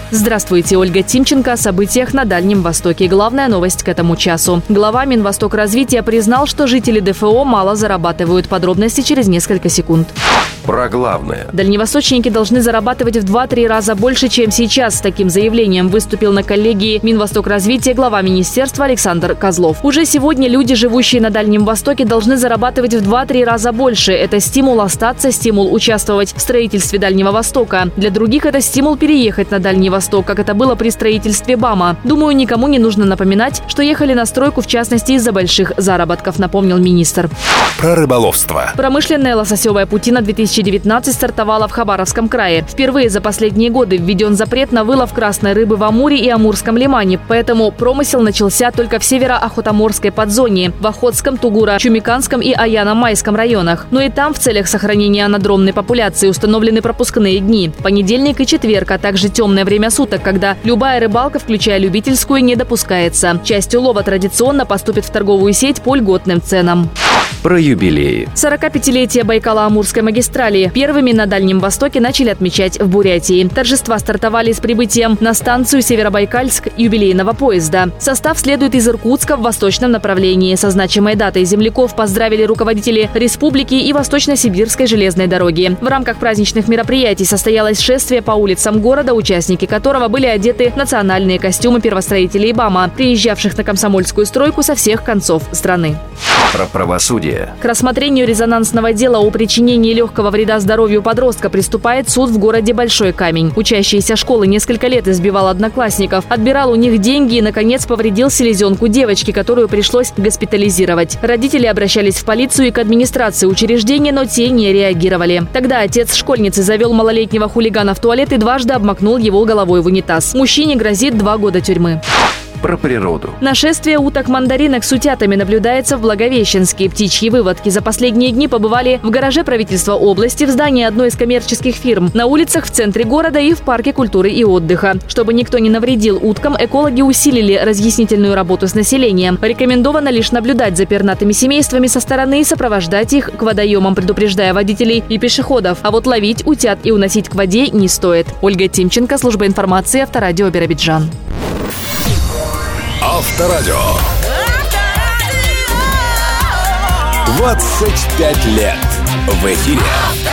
Здравствуйте, Ольга Тимченко о событиях на Дальнем Востоке. Главная новость к этому часу. Глава Минвостокразвития признал, что жители ДФО мало зарабатывают. Подробности через несколько секунд. Про главное. Дальневосточники должны зарабатывать в 2-3 раза больше, чем сейчас. С таким заявлением выступил на коллегии Минвостокразвития глава министерства Александр Козлов. Уже сегодня люди, живущие на Дальнем Востоке, должны зарабатывать в 2-3 раза больше. Это стимул остаться, стимул участвовать в строительстве Дальнего Востока. Для других это стимул переехать на Дальний Восток, как это было при строительстве БАМа. Думаю, никому не нужно напоминать, что ехали на стройку в частности из-за больших заработков, напомнил министр. Про рыболовство. Промышленная лососевая путина 2019 стартовала в Хабаровском крае. Впервые за последние годы введен запрет на вылов красной рыбы в Амуре и Амурском лимане, поэтому промысел начался только в северо-охотоморской подзоне, в Охотском, Тугура, Чумиканском и Аяно-Майском районах. Но и там в целях сохранения анадромной популяции установлены пропускные дни – понедельник и четверг, а также темное время суток, когда любая рыбалка, включая любительскую, не допускается. Часть улова традиционно поступит в торговую сеть по льготным ценам. Про юбилеи. 45-летие Байкало-Амурской магистрали первыми на Дальнем Востоке начали отмечать в Бурятии. Торжества стартовали с прибытием на станцию Северобайкальск юбилейного поезда. Состав следует из Иркутска в восточном направлении. Со значимой датой земляков поздравили руководители республики и Восточно-Сибирской железной дороги. В рамках праздничных мероприятий состоялось шествие по улицам города, участники которого были одеты в национальные костюмы первостроителей БАМа, приезжавших на комсомольскую стройку со всех концов страны. Про правосудие. К рассмотрению резонансного дела о причинении легкого вреда здоровью подростка приступает суд в городе Большой Камень. Учащийся школы несколько лет избивал одноклассников, отбирал у них деньги и, наконец, повредил селезенку девочки, которую пришлось госпитализировать. Родители обращались в полицию и к администрации учреждения, но те не реагировали. Тогда отец школьницы завел малолетнего хулигана в туалет и дважды обмакнул его головой в унитаз. Мужчине грозит 2 года тюрьмы. Про природу. Нашествие уток-мандаринок с утятами наблюдается в Благовещенске. Птичьи выводки за последние дни побывали в гараже правительства области, в здании одной из коммерческих фирм, на улицах в центре города и в парке культуры и отдыха. Чтобы никто не навредил уткам, экологи усилили разъяснительную работу с населением. Рекомендовано лишь наблюдать за пернатыми семействами со стороны и сопровождать их к водоемам, предупреждая водителей и пешеходов. А вот ловить утят и уносить к воде не стоит. Ольга Тимченко, служба информации, Авторадио Биробиджан. Авторадио. 25 лет в эфире.